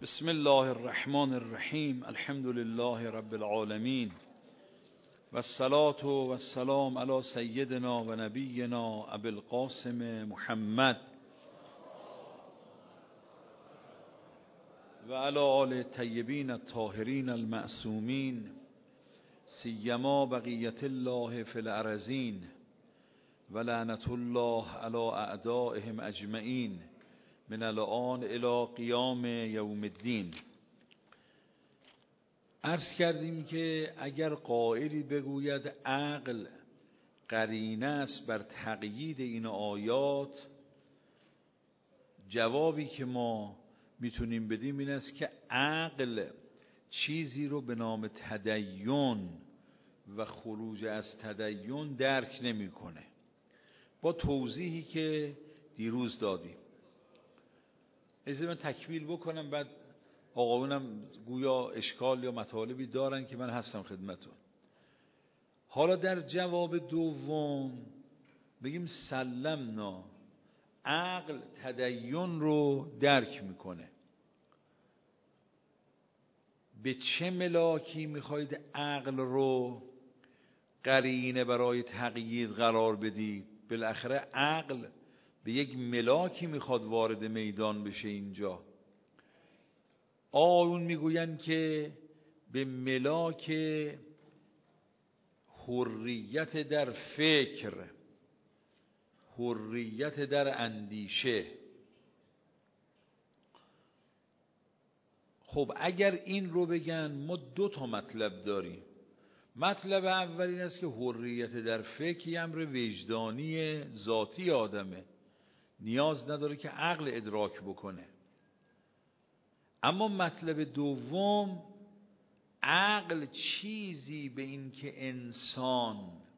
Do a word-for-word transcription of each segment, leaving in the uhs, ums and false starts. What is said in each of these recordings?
بسم الله الرحمن الرحیم. الحمد لله رب العالمین و الصلاة و السلام علی سیدنا و نبینا ابی القاسم محمد و علی آل الطیبین الطاهرین المعصومین سیما بقیت الله فی الارضین و لعنت الله علی اعدائهم اجمعین من الان الی قیام یوم الدین. عرض کردیم که اگر قائلی بگوید عقل قرینه است بر تقیید این آیات، جوابی که ما میتونیم بدیم این است که عقل چیزی رو به نام تدین و خروج از تدین درک نمیکنه، با توضیحی که دیروز دادیم. اجازه من تکمیل بکنم، بعد آقایونم گویا اشکال یا مطالبی دارن که من هستم خدمتون. حالا در جواب دوم بگیم سلمنا، عقل تدین رو درک میکنه. به چه ملاکی میخواید عقل رو قرینه برای تقیید قرار بدید؟ بالاخره عقل به یک ملاکی میخواد وارد میدان بشه. اینجا آیون میگوین که به ملاک حریت در فکر، حریت در اندیشه. خب اگر این رو بگن ما دو تا مطلب داریم. مطلب اول این است که حریت در فکر یه امر وجدانی ذاتی آدمه، نیاز نداره که عقل ادراک بکنه. اما مطلب دوم، عقل چیزی به این که انسان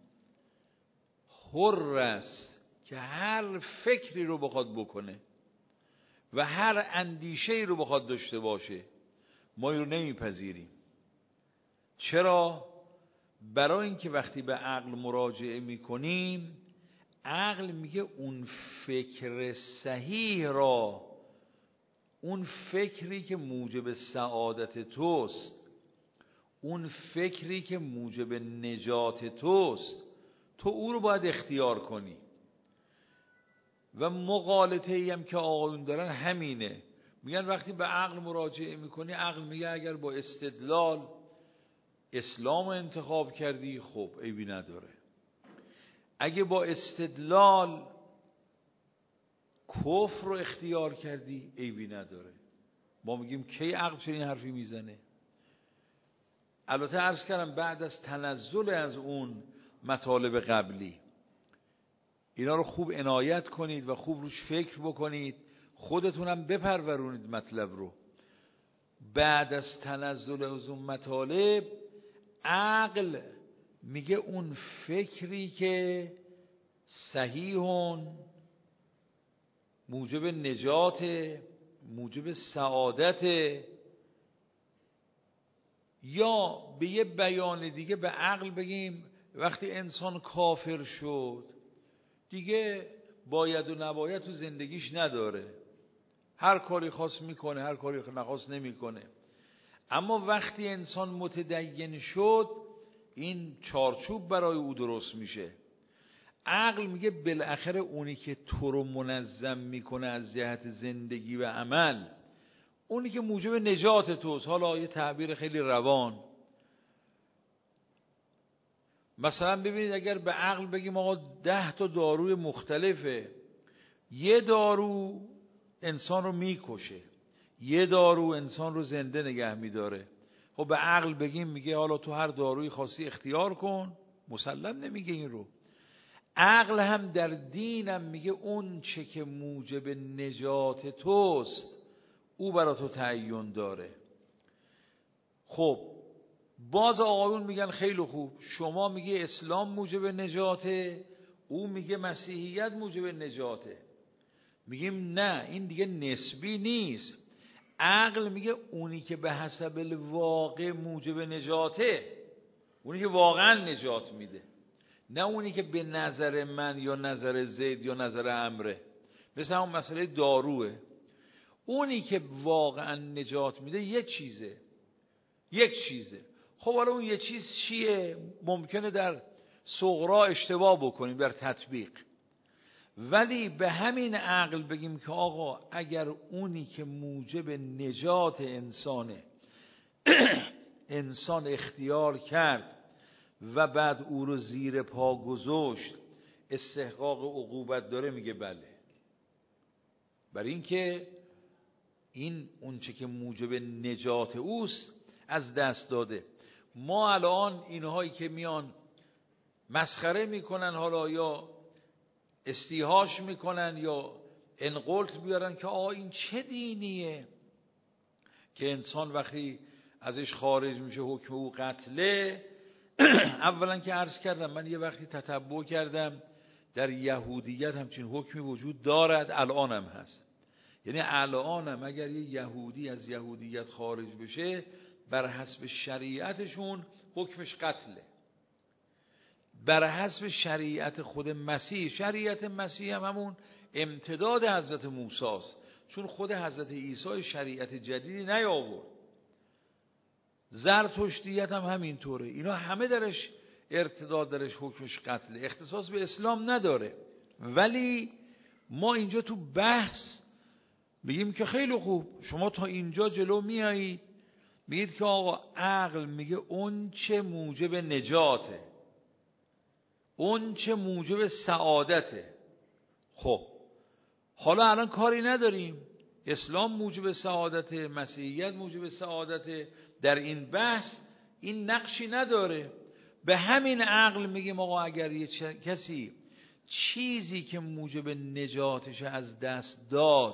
حر است که هر فکری رو بخواد بکنه و هر اندیشه‌ای رو بخواد داشته باشه، ما این رو نمیپذیریم. چرا؟ برای اینکه وقتی به عقل مراجعه میکنیم، عقل میگه اون فکر صحیح را، اون فکری که موجب سعادت توست، اون فکری که موجب نجات توست، تو او رو باید اختیار کنی. و مغالطه ای هم که آقایون دارن همینه، میگن وقتی به عقل مراجعه میکنی، عقل میگه اگر با استدلال اسلام انتخاب کردی خب عیبی نداره، اگه با استدلال کفر رو اختیار کردی عیبی نداره. ما میگیم کی عقل چنین حرفی میزنه؟ البته عرض کردم بعد از تنزل از اون مطالب قبلی، اینا رو خوب عنایت کنید و خوب روش فکر بکنید، خودتونم بپرورونید مطلب رو. بعد از تنزل از اون مطالب، عقل میگه اون فکری که صحیحون، موجب نجات، موجب سعادت، یا به یه بیان دیگه به عقل بگیم وقتی انسان کافر شد دیگه باید و نباید تو زندگیش نداره، هر کاری خواست میکنه، هر کاری نخواست نمیکنه. اما وقتی انسان متدین شد، این چارچوب برای او درست میشه. عقل میگه بالاخره اونی که تو رو منظم میکنه از جهت زندگی و عمل، اونی که موجب نجات توست، حالا یه تعبیر خیلی روان، مثلا ببینید اگر به عقل بگیم آقا ده تا داروی مختلفه، یه دارو انسان رو میکشه، یه دارو انسان رو زنده نگه میداره، خب به عقل بگیم میگه حالا تو هر داروی خاصی اختیار کن، مسلم نمیگه این رو. عقل هم در دینم میگه اون چه که موجب نجات توست او برا تو تعین داره. خب باز آقایون میگن خیلی خوب، شما میگه اسلام موجب نجاته، او میگه مسیحیت موجب نجاته. میگیم نه، این دیگه نسبی نیست. عقل میگه اونی که به حسب الواقع موجب نجاته، اونی که واقعا نجات میده، نه اونی که به نظر من یا نظر زید یا نظر عمره. مثل همون مسئله داروه، اونی که واقعا نجات میده یک چیزه یک چیزه خب حالا اون یک چیز چیه؟ ممکنه در صغرا اشتباه بکنیم در تطبیق، ولی به همین عقل بگیم که آقا اگر اونی که موجب نجات انسانه انسان اختیار کرد و بعد او رو زیر پا گذاشت استحقاق عقوبت داره، میگه بله. برای اینکه این اونچه که موجب نجات اوست از دست داده. ما الان اینهایی که میان مسخره میکنن حالا یا استیهاش میکنن یا انقلت بیارن که آقا این چه دینیه که انسان وقتی ازش خارج میشه حکم او قتله. اولا که عرض کردم من یه وقتی تتبع کردم در یهودیت همچین حکمی وجود دارد، الانم هست. یعنی الانم اگر یه یهودی از یهودیت خارج بشه بر حسب شریعتشون حکمش قتله. بر حسب شریعت خود مسیح، شریعت مسیح هم همون امتداد حضرت موسی است، چون خود حضرت عیسی شریعت جدیدی نیاورد. زرتشتیت هم همینطوره، اینا همه درش ارتداد، درش حکمش قتله، اختصاص به اسلام نداره. ولی ما اینجا تو بحث میگیم که خیلی خوب شما تا اینجا جلو میایید میگید که آقا عقل میگه اون چه موجب نجاته، اون چه موجب سعادته. خب حالا الان کاری نداریم، اسلام موجب سعادته، مسیحیت موجب سعادته، در این بحث این نقشی نداره. به همین عقل میگیم آقا اگر یه کسی چیزی که موجب نجاتش از دست داد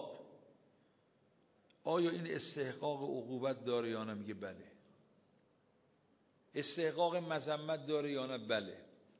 آیا این استحقاق عقوبت داره یا نه؟ میگه بله. استحقاق مذمت داره یا نه؟ بله.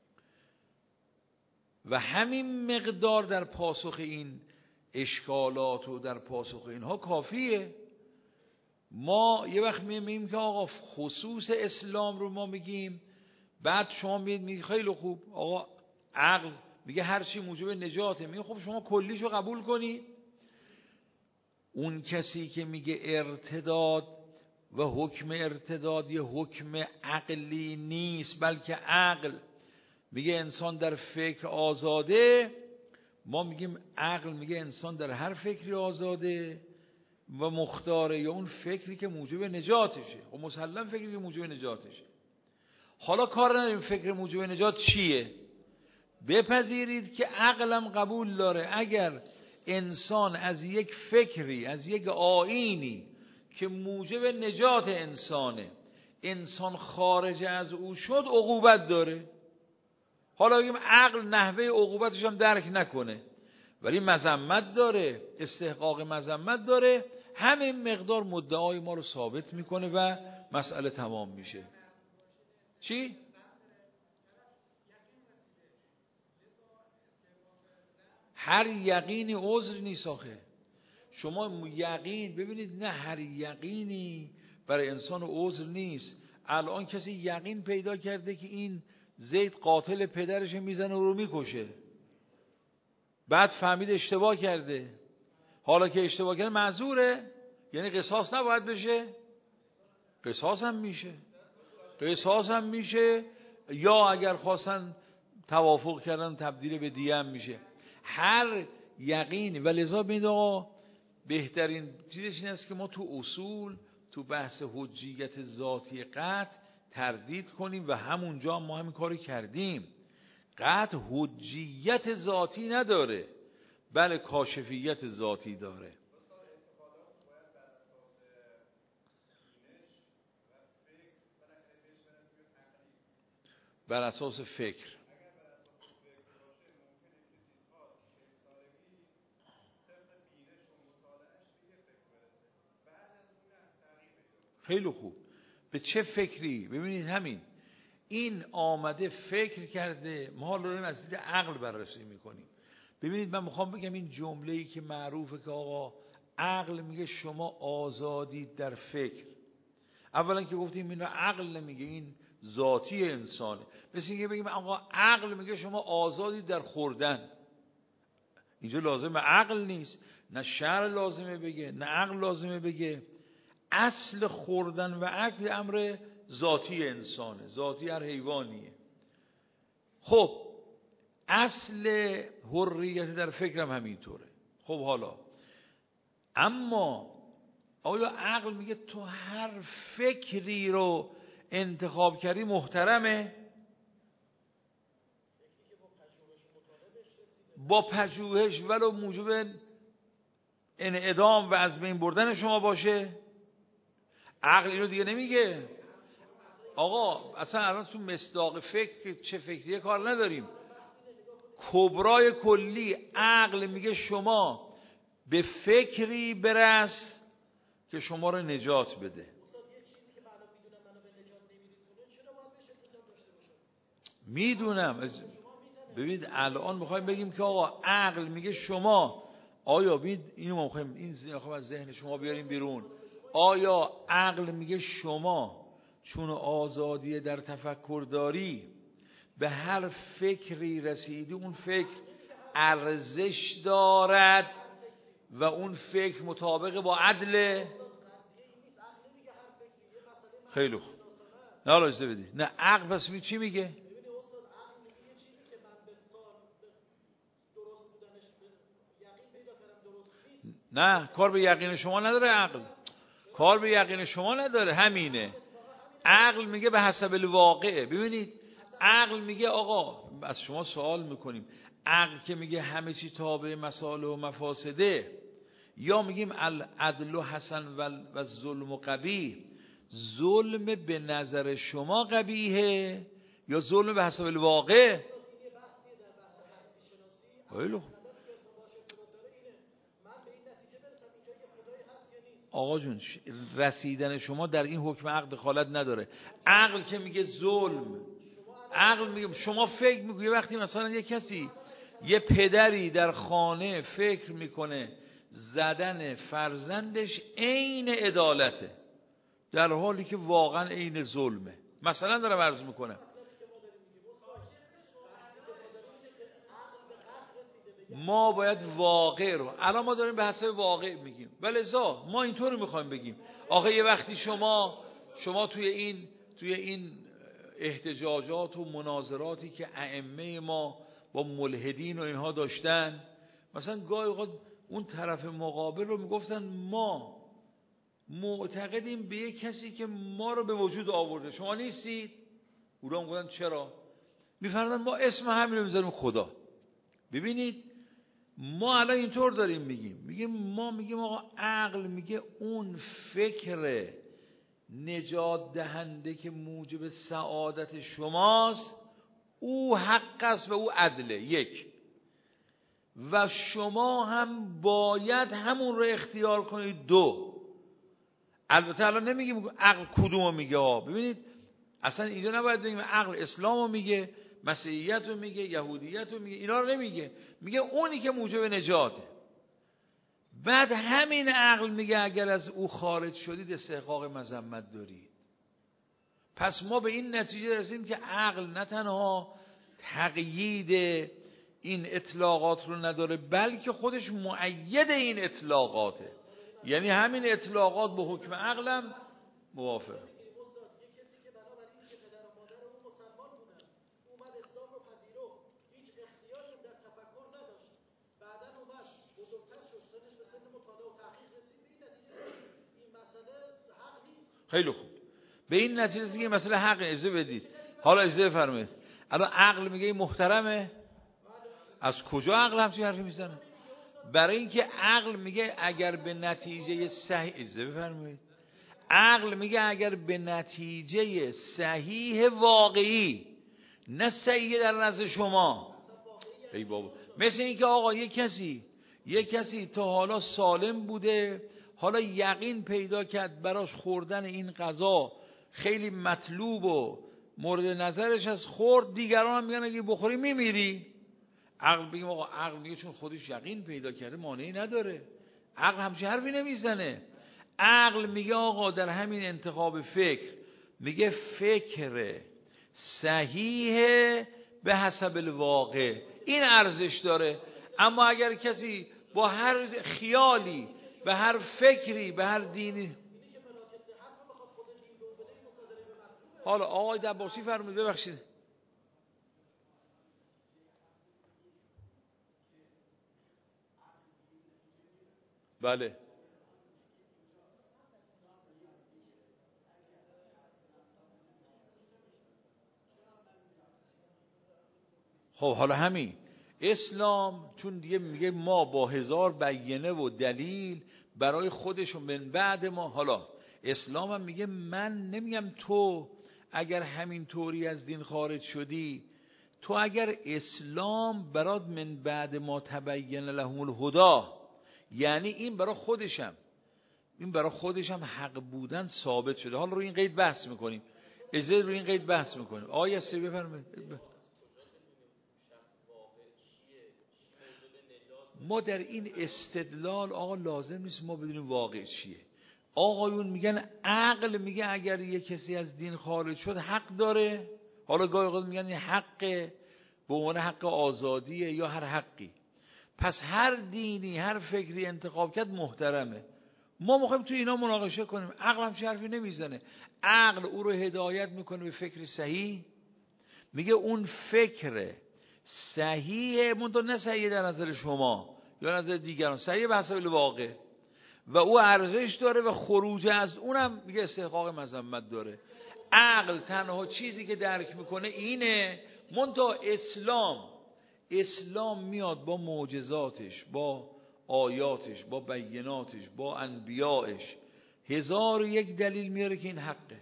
و همین مقدار در پاسخ این اشکالات و در پاسخ اینها کافیه. ما یه وقت میگیم که آقا خصوص اسلام رو ما میگیم، بعد شما میگید خیلی خوب آقا عقل میگه هر چی موجب نجاته، میگه خب شما کلیشو قبول کنی. اون کسی که میگه ارتداد و حکم ارتداد یه حکم عقلی نیست بلکه عقل میگه انسان در فکر آزاده، ما میگیم عقل میگه انسان در هر فکری آزاده و مختاره، یا اون فکری که موجب نجاتشه. و مسلم فکری که موجب نجاتشه. حالا کار نداریم فکر موجب نجات چیه، بپذیرید که عقلم قبول داره اگر انسان از یک فکری، از یک آیینی که موجب نجات انسانه، انسان خارج از او شد عقوبت داره. حالا بگیم عقل نحوه عقوبتش هم درک نکنه ولی مذمت داره، استحقاق مذمت داره، همین مقدار مدعای ما رو ثابت میکنه و مسئله تمام میشه. چی؟ هر یقینی عذر نیست آخه. شما یقین ببینید، نه هر یقینی برای انسان عذر نیست. الان کسی یقین پیدا کرده که این زید قاتل پدرش میزنه و رو میکشه، بعد فهمید اشتباه کرده. حالا که اشتباه کرده معذوره، یعنی قصاص نباید بشه؟ قصاص هم میشه، قصاص هم میشه، یا اگر خواستن توافق کردن تبدیل به دیه هم میشه. هر یقینی. و لذا ببینید آقا بهترین چیزش این است که ما تو اصول تو بحث حجیت ذاتی قطع تردید کنیم و همونجا ما همین کاری کردیم. قطع حجیت ذاتی نداره بله کاشفیت ذاتی داره. بر اساس فکر خیلی خوب. به چه فکری؟ ببینید همین این آمده فکر کرده، ما حالا داریم از دید عقل بررسی میکنیم. ببینید من میخوام بگم این جمله‌ای که معروفه که آقا عقل میگه شما آزادید در فکر. اولا که گفتیم اینو عقل نمیگه، این ذاتی انسانه. مثل اینکه بگیم آقا عقل میگه شما آزادید در خوردن. اینجا لازم عقل نیست. نه شرع لازمه بگه، نه عقل لازمه بگه. اصل خوردن و اکل امر ذاتی انسانه، ذاتی هر حیوانیه. خب اصل حریت در فکرم همینطوره. خب حالا اما آیا عقل میگه تو هر فکری رو انتخاب کردی محترمه؟ با پژوهش ولو موجب انعدام و از بین بردن شما باشه؟ عقل اینو دیگه نمیگه. آقا اصلا الان تو مصداق فکر چه فکریه کار نداریم. کبرای کلی عقل میگه شما به فکری برس که شما رو نجات بده. میدونم. ببینید الان میخوایم بگیم که آقا عقل میگه شما، آیا ببینید اینو ما میخوایم این میخوایم از ذهن شما بیاریم بیرون. آیا عقل میگه شما چون آزادی در تفکر داری به هر فکری رسیدی اون فکر ارزش دارد و اون فکر مطابق با عدل؟ خیلی خوب. نه حالا اجازه بدید. نه عقل پس می چی میگه؟ نه کار به یقین شما نداره. عقل کار به یقین شما نداره. همینه. عقل میگه به حسب الواقع. ببینید عقل میگه آقا از شما سوال میکنیم، عقل که میگه همه چی تابع مصالح و مفاسده، یا میگیم العدل حسن و ظلم قبیح، ظلم به نظر شما قبیحه یا ظلم به حسب الواقع؟ خیلی خوب. آقا جون رسیدن شما در این حکم عقل دخالت نداره. عقل که میگه ظلم، عقل میگه شما فکر میگه وقتی مثلا یه کسی یه پدری در خانه فکر میکنه زدن فرزندش عین عدالته در حالی که واقعا عین ظلمه. مثلا دارم عرض میکنم ما باید واقع رو، الان ما داریم به حسب واقع میگیم، ولذا ما اینطور میخوایم بگیم آخه یه وقتی شما شما توی این توی این احتجاجات و مناظراتی که ائمه ما با ملحدین و اینها داشتن، مثلا گاهی اوقات اون طرف مقابل رو میگفتن ما معتقدیم به یک کسی که ما رو به وجود آورده، شما نیستید؟ اونا میگفتن چرا؟ میفرمودن ما اسم همین رو میذاریم خدا. ببینید ما الان اینطور داریم میگیم، میگیم ما میگیم آقا عقل میگه اون فکر نجات دهنده که موجب سعادت شماست او حق است و او عدله، یک، و شما هم باید همون رو اختیار کنید، دو. البته الان نمیگیم عقل کدومو میگه ها. ببینید اصلا اینجا نباید بگیم عقل اسلامو میگه، مسیحیت رو میگه، یهودیت رو میگه، اینا رو نمیگه، میگه اونی که موجب نجاته. بعد همین عقل میگه اگر از او خارج شدید استحقاق مذمت دارید. پس ما به این نتیجه رسیدیم که عقل نه تنها تقیید این اطلاقات رو نداره بلکه خودش مؤید این اطلاقاته، یعنی همین اطلاقات با حکم عقلم موافقه. خیلی خوب. به این نتیجه رسیدیم که مسئله حق اجازه بدید. حالا اجازه فرمایید. الان عقل میگه محترمه؟ از کجا عقل همچین حرفی میزنه؟ برای اینکه عقل میگه اگر به نتیجه صحیح، اجازه بفرمایید، عقل میگه اگر به نتیجه صحیح واقعی، نه صحیح در نزد شما، ای بابا، مثل اینکه آقا یک کسی یک کسی تا حالا سالم بوده، حالا یقین پیدا کرد براش خوردن این غذا خیلی مطلوب و مورد نظرش از خورد، دیگران هم میگن اگه بخوری میمیری. عقل بگیم آقا عقل میگه چون خودش یقین پیدا کرده مانعی نداره. عقل همچین حرفی نمیزنه. عقل میگه آقا در همین انتخاب فکر، میگه فکر صحیح به حسب الواقع این ارزش داره. اما اگر کسی با هر خیالی، به هر فکری، به هر دینی. حالا آقای دباسی فرمود، ببخشید بله خب حالا همین اسلام چون دیگه میگه ما با هزار بیینه و دلیل برای خودش و من بعد ما، حالا اسلام هم میگه من نمیگم تو اگر همین طوری از دین خارج شدی، تو اگر اسلام برات من بعد ما تبین لهم الهدی، یعنی این برای خودشم این برای خودشم حق بودن ثابت شده. حالا روی این قید بحث میکنیم، اجازه روی این قید بحث میکنیم. آیه سه بفرمایید. ما در این استدلال آقا لازم نیست ما بدونیم واقع چیه. آقایون میگن عقل میگه اگر یه کسی از دین خارج شد حق داره. حالا گاهی اوقات میگن این حقه به عنوان حق آزادیه یا هر حقی. پس هر دینی هر فکری انتخاب کرد محترمه. ما میخوایم تو اینا مناقشه کنیم. عقل هم چه حرفی نمیزنه. عقل او رو هدایت میکنه به فکر صحیح، میگه اون فکر صحیحه، منتها نه صحیح در نظر شما یا نظر دیگران، صحیح به حسب واقع و او ارزش داره و خروج از اونم میگه استحقاق مذمت داره. عقل تنها چیزی که درک میکنه اینه. منتها اسلام اسلام میاد با معجزاتش، با آیاتش، با بیناتش، با انبیائش، هزار و یک دلیل میاره که این حقه.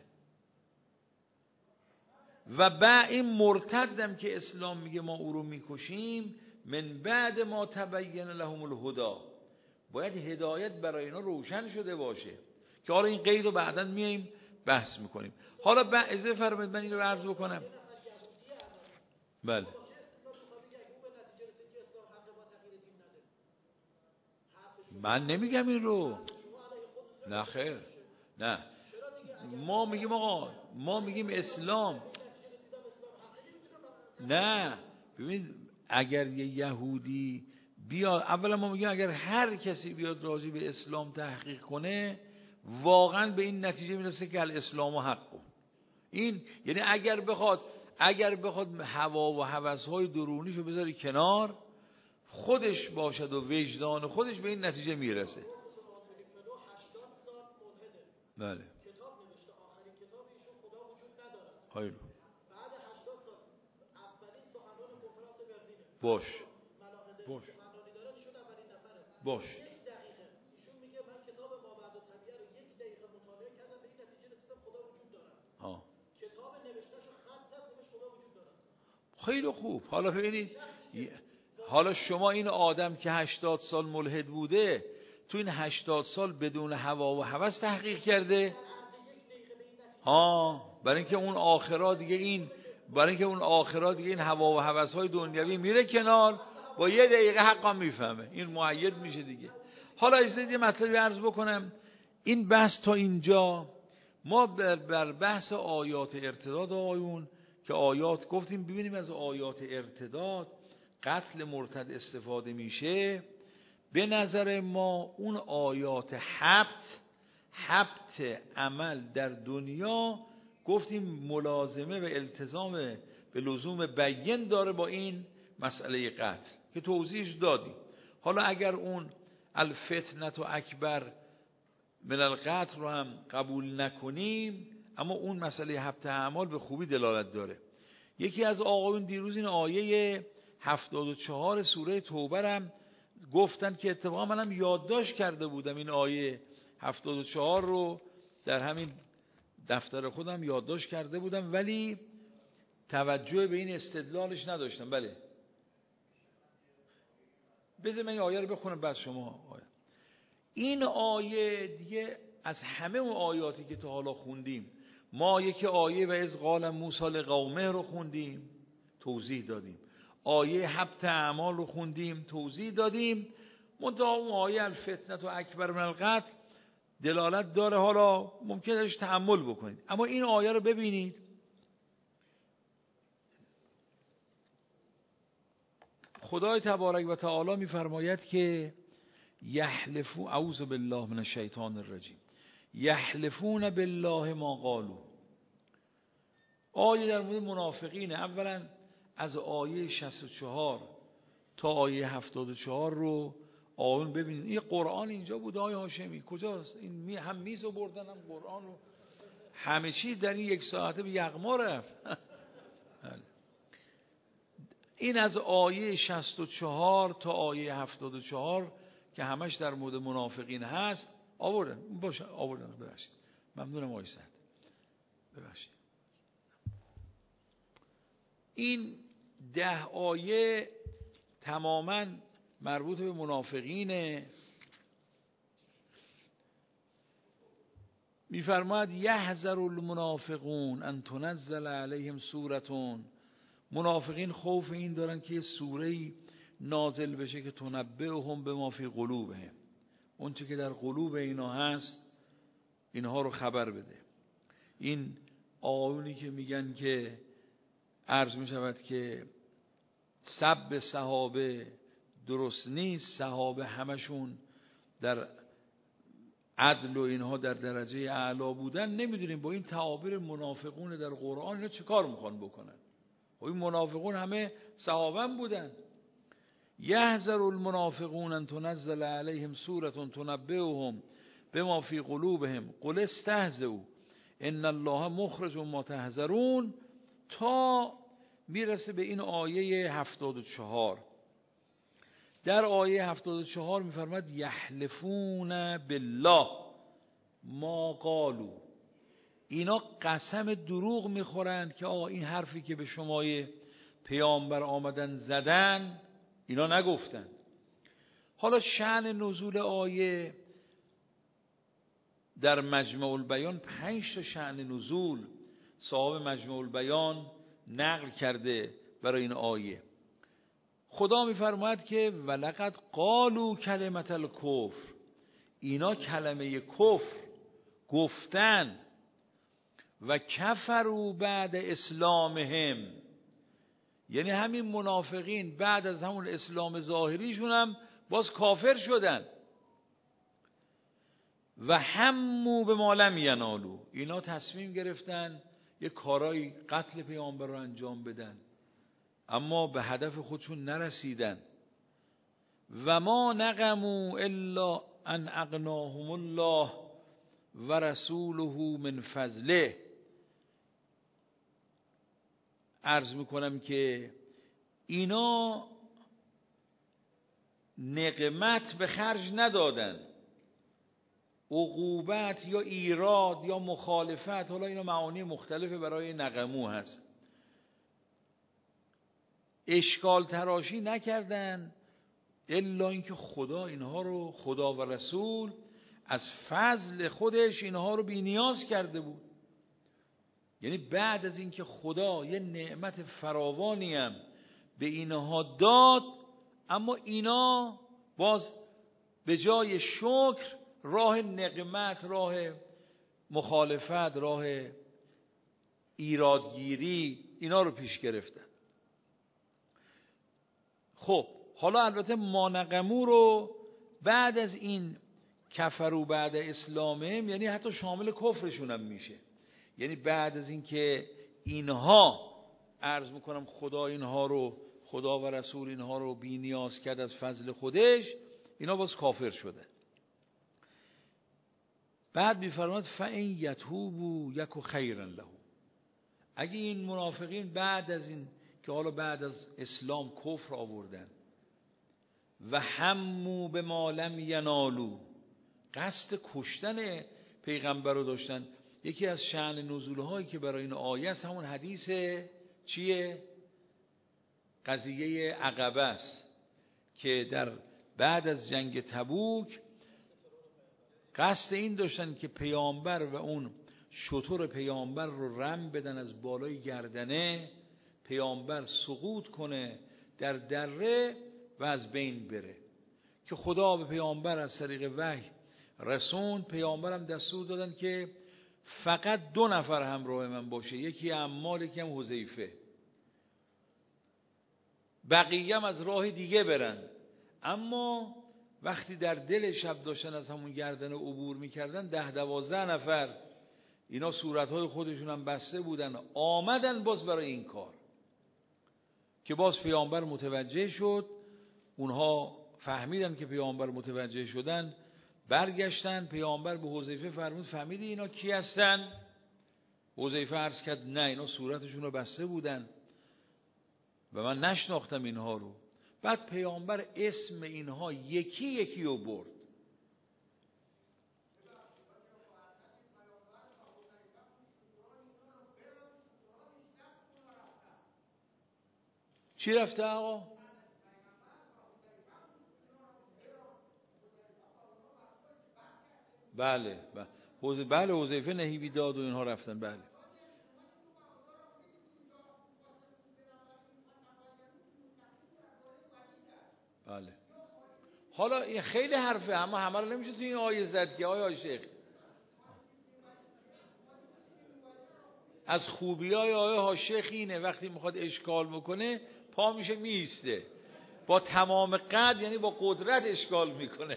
و با این مرتدم که اسلام میگه ما او رو میکشیم، من بعد ما تبین لهم الهدی، باید هدایت برای اینا روشن شده باشه که حالا این قید رو بعداً میایم بحث میکنیم. حالا بعضی فرمایید من این رو عرض بکنم. بله من نمیگم این رو، نه خیر، نه ما میگیم آقا ما میگیم اسلام، نه ببین اگر یه یهودی بیاد، اولا ما میگیم اگر هر کسی بیاد راجع به اسلام تحقیق کنه واقعا به این نتیجه میرسه که الاسلام و حقه. این یعنی اگر بخواد اگر بخواد هوا و هوس‌های درونیشو بذاری کنار، خودش باشد و وجدان خودش به این نتیجه میرسه. بله کتاب نوشته، آخرین کتاب ایشون خدا وجود نداره. خیلی بعد هشتاد سال اولین سخنران کنفرانس برلین باش باش باش یک دقیقه ایشون میگه من کتاب ما بعد طبیعه رو یک دقیقه مطالعه کردم، به این نتیجه رسیدم خدا وجود داره. ها کتاب نوشتهشو خط زد نوشت خدا وجود داره. خیلی خوب. حالا ببینید حالا شما این آدم که هشتاد سال ملحد بوده تو این هشتاد سال بدون هوا و هوس تحقیق کرده؟ ها برای اینکه اون آخرا دیگه این برای اینکه اون آخرا دیگه این هوا و هوس‌های دنیوی میره کنار، با یه دقیقه حقا میفهمه، این مؤید میشه دیگه. حالا اجازه یه مطلبی عرض بکنم. این بحث تا اینجا ما بر بحث آیات ارتداد آیون که آیات گفتیم ببینیم از آیات ارتداد قتل مرتد استفاده میشه. به نظر ما اون آیات حبت حبت عمل در دنیا گفتیم ملازمه و التزام به لزوم بیان داره با این مسئله قتل که توضیحش دادیم. حالا اگر اون الفتنة اکبر من القتل رو هم قبول نکنیم، اما اون مسئله حبت اعمال به خوبی دلالت داره. یکی از آقایون دیروز این آیه هفتاد و چهار سوره توبه هم گفتن که اتفاقا منم یادداشت کرده بودم این آیه هفتاد و چهار رو در همین دفتر خودم یادداشت کرده بودم ولی توجه به این استدلالش نداشتم. بله بذار من این آیه رو بخونم بعد شما. آیه. این آیه دیگه از همه اون آیاتی که تا حالا خوندیم، ما یکی آیه و از قال موسی لقومه رو خوندیم توضیح دادیم، آیه حبت اعمال رو خوندیم توضیح دادیم، منتها اون آیه الفتنة اکبر من القتل دلالت داره، حالا ممکنه ازش تأمل بکنید. اما این آیه رو ببینید، خدای تبارک و تعالی میفرماید که یحلفون اعوذ بالله من الشیطان الرجیم یحلفون بالله ما قالوا. آیه در مورد منافقینه. اولا از آیه شصت و چهار تا آیه هفتاد و چهار رو آیون ببینید. این قرآن اینجا بود آیه هاشمی کجاست؟ این می هم میز رو بردن هم قرآن رو، همه چی در این یک ساعته به یغما رفت. این از آیه شصت و چهار تا آیه هفتاد و چهار که همش در مورد منافقین هست آوردن. باشه آوردن. ببخشید ممنونم آقای سعد، ببخشید. این ده آیه تماما مربوط به منافقینه. میفرماید یحذر المنافقون ان تنزل علیهم سورتون. منافقین خوف این دارن که یه سوره‌ای نازل بشه که تنبئهم بما فی قلوبهم، اون چه که در قلوب اینا هست اینها رو خبر بده. این آیونی که میگن که عرض میشود که سب صحابه درست نیست، صحابه همشون در عدل و اینها در درجه اعلا بودن، نمیدونیم با این تعابیر منافقون در قرآن اینا چه کار میخوان بکنن. و این منافقون همه صحابه بودن. یحذر المنافقون ان تنزل علیهم سورة تنبئهم بما فی قلوبهم قل استهزئوا ان الله مخرج ما تحذرون، تا میرسه به این آیه هفتاد و چهار. در آیه هفتاد و چهار میفرماد یحلفون بالله ما قالوا. اینا قسم دروغ میخورند که آقا این حرفی که به شمای پیامبر آمدن زدن اینا نگفتن. حالا شأن نزول آیه در مجمع البیان پنج تا شأن نزول صاحب مجمع البیان نقل کرده برای این آیه. خدا میفرماید که ولقد قالوا کلمة الکفر، اینا کلمه کفر گفتن، و کفروا بعد اسلامهم، یعنی همین منافقین بعد از همون اسلام ظاهریشون هم باز کافر شدن. و همو به ما لم ینالوا، اینا تصمیم گرفتن یه کارای قتل پیامبر رو انجام بدن اما به هدف خودشون نرسیدن. و ما نقموا الا ان اغناهم الله و رسوله من فضله. عرض میکنم که اینا نقمت به خرج ندادن، عقوبت یا ایراد یا مخالفت، حالا اینا معانی مختلفه برای نقمو هست، اشکال تراشی نکردن الا اینکه خدا اینها رو، خدا و رسول از فضل خودش اینها رو بی نیاز کرده بود. یعنی بعد از اینکه خدا یه نعمت فراوانی هم به اینها داد، اما اینا باز به جای شکر راه نقمت، راه مخالفت، راه ایرادگیری اینا رو پیش گرفتن. خب حالا البته ما نقمو رو بعد از این کفرو بعد اسلامهم، یعنی حتی شامل کفرشون هم میشه. یعنی بعد از این که اینها عرض میکنم خدا اینها رو، خدا و رسول اینها رو بی نیاز کرد از فضل خودش، اینا باز کافر شده. بعد میفرماد فَإِن یتوبوا یک خیرا له. اگه این منافقین بعد از این که حالا بعد از اسلام کفر آوردن و همو به ما لم ینالوا، قصد کشتن پیغمبر رو داشتن. یکی از شأن نزولهایی که برای این آیه است همون حدیث چیه؟ قضیه عقبه است که در بعد از جنگ تبوک قصد این داشتن که پیامبر و اون شتر پیامبر رو رم بدن از بالای گردنه، پیامبر سقوط کنه در دره و از بین بره. که خدا به پیامبر از طریق وحی رسون، پیامبرم دستور دادن که فقط دو نفر همراه من باشه، یکی عمار یکی هم حذیفه، بقیه هم از راه دیگه برن. اما وقتی در دل شب داشتن از همون گردن عبور میکردن، ده دوازده نفر اینا صورتهای خودشون هم بسته بودن، آمدن باز برای این کار که باز پیامبر متوجه شد. اونها فهمیدن که پیامبر متوجه شدن، برگشتن. پیامبر به حذیفه فرمود فهمیدی اینا کی هستن؟ حذیفه عرض کرد نه، اینا صورتشون رو بسته بودن و من نشناختم اینها رو. بعد پیامبر اسم اینها یکی یکی رو برد. چی رفته آقا؟ بله بله بله حذیفه نهیبی داد و اینها رفتن. بله بله. حالا این خیلی حرفه، اما همه رو نمیشه توی این آیه زد که آیا شیخ از خوبی های آیه ها شیخ اینه وقتی میخواد اشکال بکنه پا میشه میسته با تمام قد، یعنی با قدرت اشکال میکنه.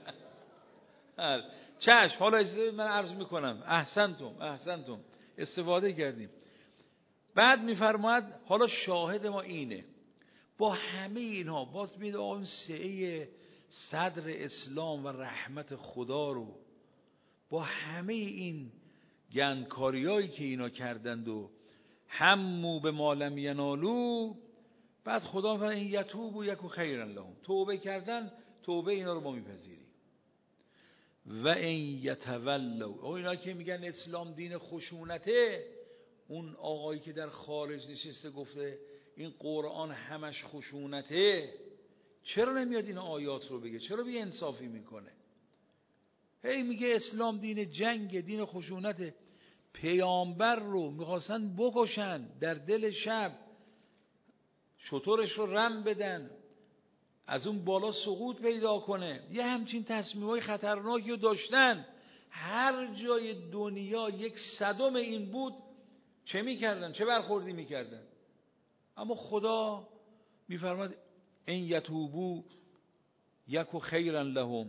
چشم. حالا من عرض میکنم احسنتم احسنتم استفاده کردیم. بعد میفرماید حالا شاهد ما اینه، با همه اینها باز میده اون سعه صدر اسلام و رحمت خدا رو، با همه این گندکاریایی که اینا کردند و همو به ما لم ینالو، بعد خدا فرمود این یتوب و یکو خیرا لهم، توبه کردن، توبه اینا رو ما میپذیریم. و این یتولوا، او اینا که میگن اسلام دین خشونته، اون آقایی که در خارج نشسته گفته این قرآن همش خشونته، چرا نمیاد این آیات رو بگه؟ چرا بی انصافی میکنه؟ هی میگه اسلام دین جنگ، دین خشونته. پیامبر رو میخواستن بکشن در دل شب، شترش رو رم بدن، از اون بالا سقوط پیدا کنه. یه همچین تصمیمای خطرناکی رو داشتن. هر جای دنیا یک صدم این بود چه میکردن؟ چه برخوردی میکردن؟ اما خدا میفرماد این یتوبو یکو خیرا لهم،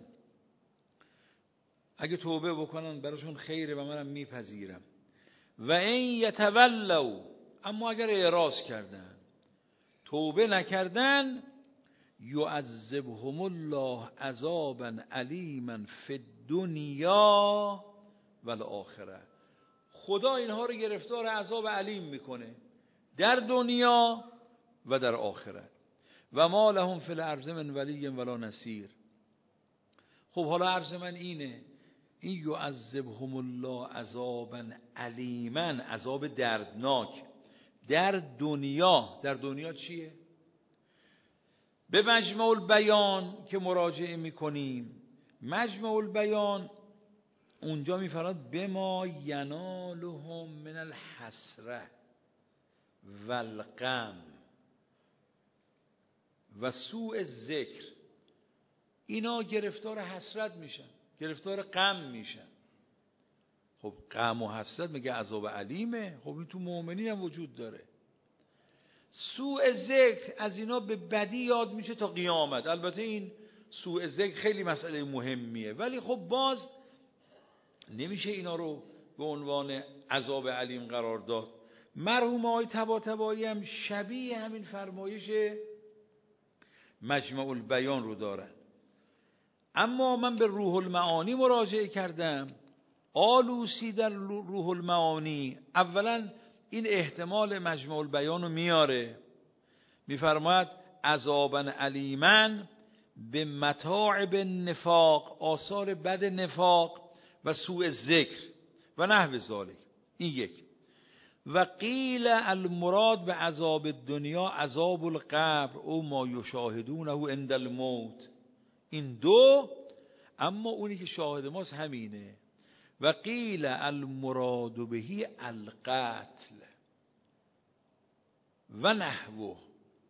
اگه توبه بکنن براشون خیره و منم میپذیرم. و این یتولوا، اما اگر اعراض کردن، توبه نکردن، یعذبهم الله عذابا علیما فی الدنیا و الاخره، خدا اینها رو گرفتار عذاب علیم میکنه در دنیا و در آخرت. و ما لهم فی الارض من ولی ولا نصیر. خب حالا عرض من اینه، این یعذبهم الله عذابا علیما، عذاب دردناک در دنیا. در دنیا چیه؟ به مجمع البیان که مراجعه میکنیم، مجمع البیان اونجا میفرماد بما ینالهم من الحسره و الغم و سوء ذکر، اینا گرفتار حسرت میشن، گرفتار غم میشن. خب غم و حسرت میگه عذاب علیمه، خب این تو مؤمنین هم وجود داره. سوء ذکر از اینا به بدی یاد میشه تا قیامت. البته این سوء ذکر خیلی مسئله مهمیه، ولی خب باز نمیشه اینا رو به عنوان عذاب علیم قرار داد. مرحوم آقای طباطبایی هم شبیه همین فرمایش مجمع البیان رو دارن. اما من به روح المعانی مراجعه کردم. آلوسی در روح المعانی اولا این احتمال مجمع البیان رو میاره، میفرماید عذابا علیما به متاعب نفاق، آثار بد نفاق و سوء ذکر و نحو ذالک. این یک. و قیل المراد به عذاب دنیا عذاب القبر او ما یشاهدونه عند الموت. این دو. اما اونی که شاهد ماست همینه. و قیل المراد بهی القتل و نحوه.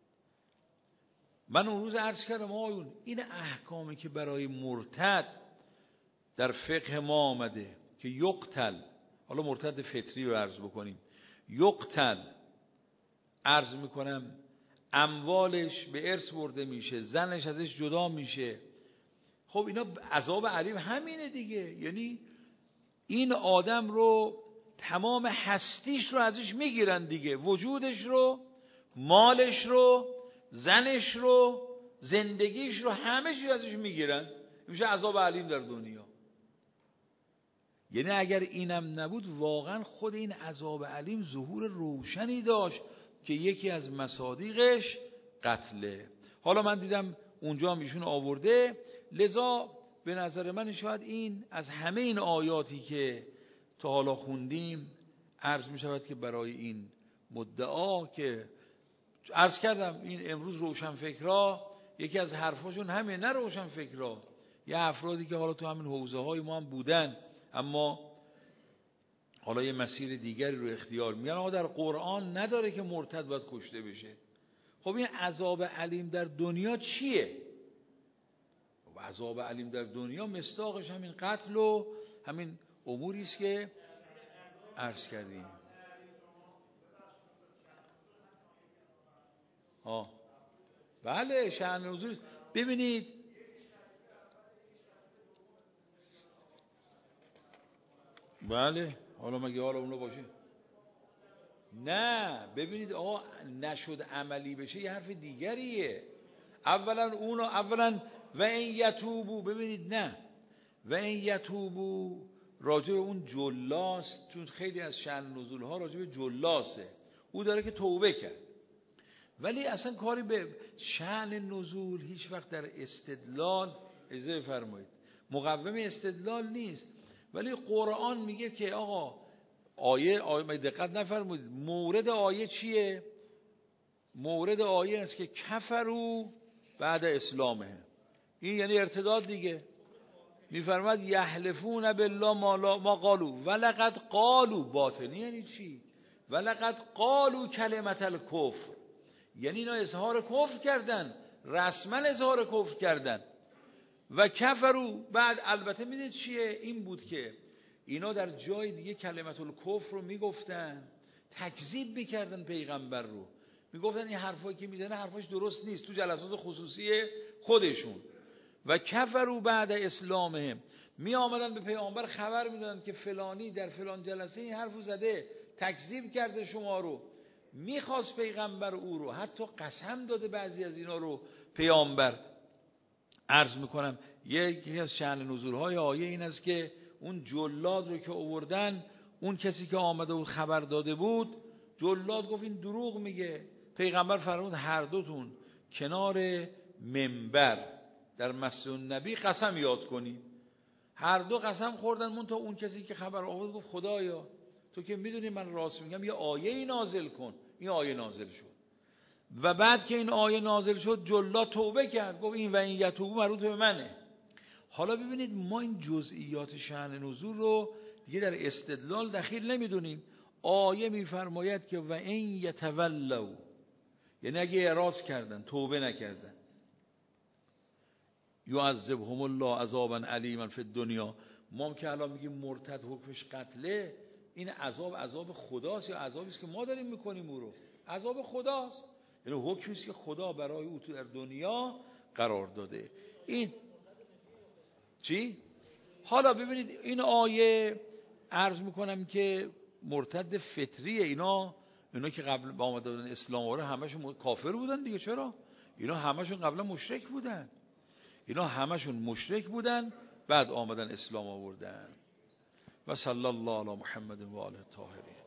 من اون روز عرض کردم آیون این احکامی که برای مرتد در فقه ما آمده که یقتل، حالا مرتد فطری رو عرض بکنیم، یقتل، عرض میکنم اموالش به ارث برده میشه، زنش ازش جدا میشه، خب اینا عذاب علیم همینه دیگه. یعنی این آدم رو تمام هستیش رو ازش میگیرن دیگه، وجودش رو، مالش رو، زنش رو، زندگیش رو، همه چیز ازش میگیرن. میشه عذاب علیم در دنیا. یعنی اگر اینم نبود واقعا خود این عذاب علیم ظهور روشنی داشت که یکی از مصادیقش قتله. حالا من دیدم اونجا هم ایشون آورده، لذا به نظر من شاید این از همه این آیاتی که تا حالا خوندیم عرض می شود که برای این مدعا که عرض کردم این امروز روشنفکرها یکی از حرفاشون همه، نه روشنفکرها، یه افرادی که حالا تو همین حوزه های ما هم بودن اما حالا یه مسیر دیگری رو اختیار میگن آقا در قرآن نداره که مرتد باید کشته بشه. خب این عذاب علیم در دنیا چیه؟ و عذاب علیم در دنیا مصداقش همین قتل و همین اموری است که عرض کردیم. ها بله شأن نزول. ببینید بله حالا مگه حالا اونو باشه؟ نه ببینید آقا نشد عملی بشه یه حرف دیگریه. اولا اونو اولا و این یتوبو، ببینید نه و این یتوبو راجع به اون جلاس، چون خیلی از شأن نزول ها راجع به جلاسه، او داره که توبه کرد، ولی اصلا کاری به شأن نزول هیچ وقت در استدلال اجازه فرمایید مقوم استدلال نیست. ولی قرآن میگه که آقا آیه آیه دقت نفرمایید مورد آیه چیه؟ مورد آیه است که کفروا بعد اسلامه. این یعنی ارتداد دیگه. میفرماد یحلفون بالله ما, ما قالوا ولقد قالوا، باطنی یعنی چی؟ ولقد قالوا کلمت الکفر، یعنی اینا اظهار کفر کردن، رسما اظهار کفر کردن. و کفروا بعد البته میدید چیه؟ این بود که اینا در جای دیگه کلمت الکفر رو میگفتن، تکذیب میکردن پیغمبر رو، میگفتن این حرفایی که میزنه حرفاش درست نیست تو جلسات خصوصی خودشون. و کفروا بعد اسلامهم، می آمدن به پیامبر خبر میدادن که فلانی در فلان جلسه این حرفو زده، تکذیب کرده شما رو. میخواست پیغمبر او رو، حتی قسم داده بعضی از اینا رو پیامبر. عرض میکنم یکی از شأن نزولهای آیه این است که اون جلاد رو که آوردن، اون کسی که آمده بود خبر داده بود، جلاد گفت این دروغ میگه. پیغمبر فرمود هر دوتون کنار منبر در مسجد النبی قسم یاد کنید. هر دو قسم خوردن، مون تا اون کسی که خبر آورد گفت خدایا تو که میدونی من راست میگم، یه آیه نازل کن. این آیه نازل شد و بعد که این آیه نازل شد جلاد توبه کرد، گفت این و این یتوبو مربوط به منه. حالا ببینید ما این جزئیات شأن نزول رو دیگه در استدلال دخیل نمیدونیم. آیه میفرماید که و این یتولوا، یعنی اگه اعراض کردن توبه نکردن، یعذبهم الله عذابا علیما فی الدنیا. ما که الان میگیم مرتد حکمش قتله، این عذاب عذاب خداست یا عذابی است که ما داریم میکنیم او رو؟ عذاب خداست، یعنی حکمی است که خدا برای او تو در دنیا قرار داده. این چی؟ حالا ببینید این آیه عرض میکنم که مرتد فطریه. اینا اینا که قبل با آمده بودن اسلام آوره همشون کافر بودن دیگه. چرا؟ اینا همشون قبلا مشرک بودن. اینا همشون مشرک بودن بعد آمدن اسلام آوردن. و صلی الله علی محمد و آله الطاهرین.